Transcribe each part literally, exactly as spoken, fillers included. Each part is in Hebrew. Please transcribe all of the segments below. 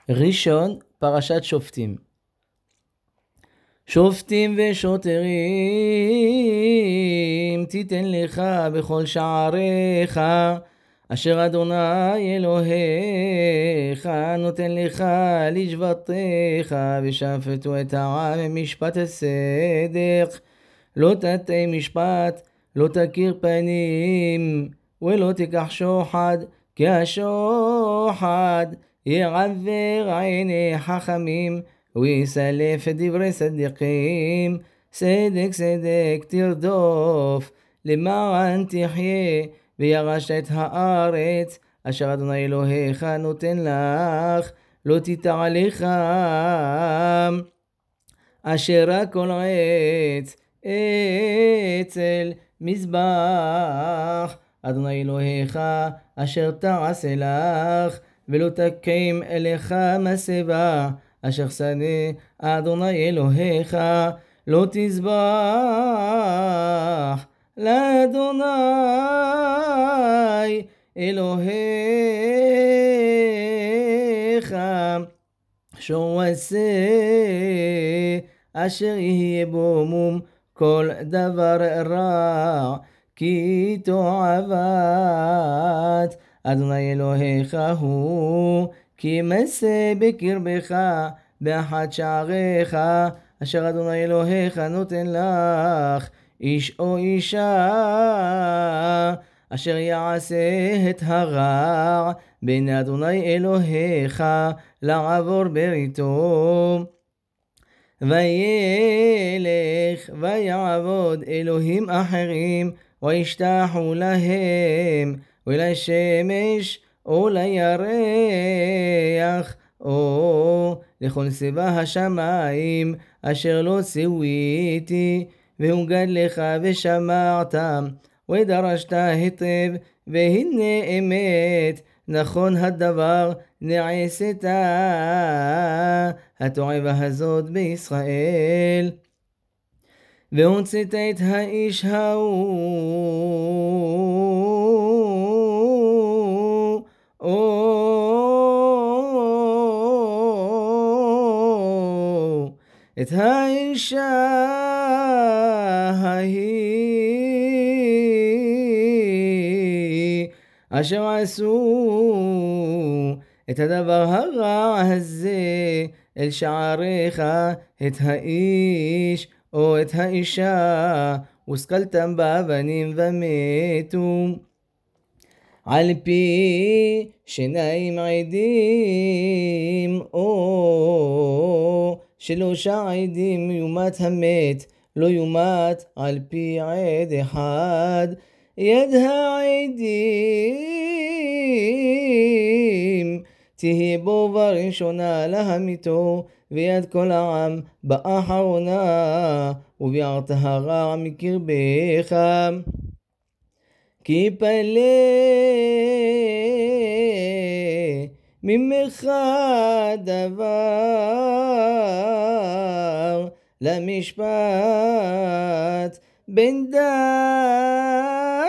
ראשון, פרשת שופטים. שופטים ושוטרים תיתן לך בכל שעריך, אשר אדוני אלוהיך נותן לך לשבטיך, ושפטו את העם במשפט הצדק. לא תטעה משפט, לא תכיר פנים, ולא תיקח שוחד, כי השוחד יעוור עיני חכמים, ויסלף את דברי צדיקים. צדק צדק תרדוף, למען תחיה, וירשת את הארץ אשר אדוני אלוהיך נותן לך. לא תיטע לך אשר כל עץ אצל מזבח אדוני אלוהיך אשר תעשה לך, ולא תקים אליך מסבה אשר שדה אדוני אלוהיך. לא תזבח לאדוני אלוהיך שור עשה אשר יהיה בו מום כל דבר רע, כי תועבת אדוני אלוהיך הוא, כי מסה בקרבך באחד שעריך אשר אדוני אלוהיך נותן לך, איש או אישה אשר יעשה את הרע בין אדוני אלוהיך לעבור בריתו, וילך ויעבוד אלוהים אחרים וישתחו להם, ולשמש או לירח או לכל צבא השמיים אשר לא ציוויתי, והוגד לך ושמעת ודרשת היטב, והנה אמת נכון הדבר נעשית התועבה הזאת בישראל. והוצאת את האיש ההוא את האישה ההיא אשר עשו את הדבר הרע הזה אל שעריך, את האיש או את האישה, וסקלתם באבנים ומתו. על פי שניים עדים או שלושה עדים יומת המת, לא יומת על פי עד אחד. יד העדים תהיה בו בראשונה להמיתו, ויד כל העם באחרונה, וביערת הרע מקרבך. כי פלא ממך דבר למשפט, בין דם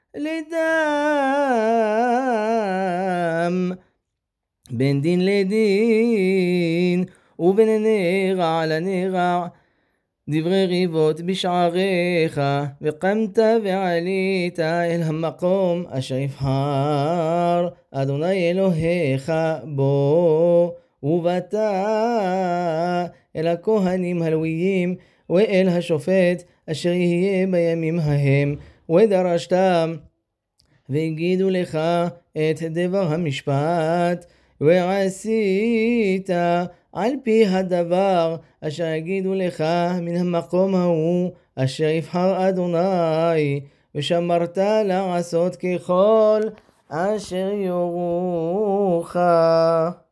לדם, בין דין לדין, ובין נרע לנרע. דברי ריבות בשעריך, וקמת ועלית אל המקום אשר יבחר אדוני אלוהיך בו, ובאת אל הכהנים הלוויים ואל השופט אשר יהיה בימים ההם, ודרשתם והגידו לך את דבר המשפט, ועשית על פי הדבר אשר יגידו לך מן המקום ההוא אשר יבחר אדוני, ושמרת לעשות ככל אשר יורוך.